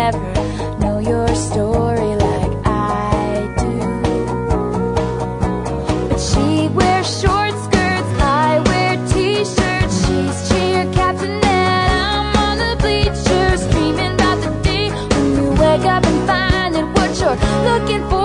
never know your story like I do. But she wears short skirts, I wear t-shirts. She's cheer captain and I'm on the bleachers, dreaming about the day when you wake up and find that what you're looking for